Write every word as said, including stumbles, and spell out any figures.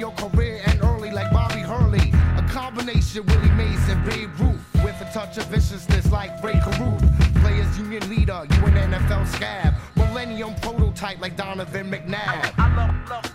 your career and early like Bobby Hurley. A combination Willie Mays and Babe Ruth, with a touch of viciousness like Ray Caruth. Players union leader, you an N F L scab. Millennium prototype like Donovan McNabb. I, I love, love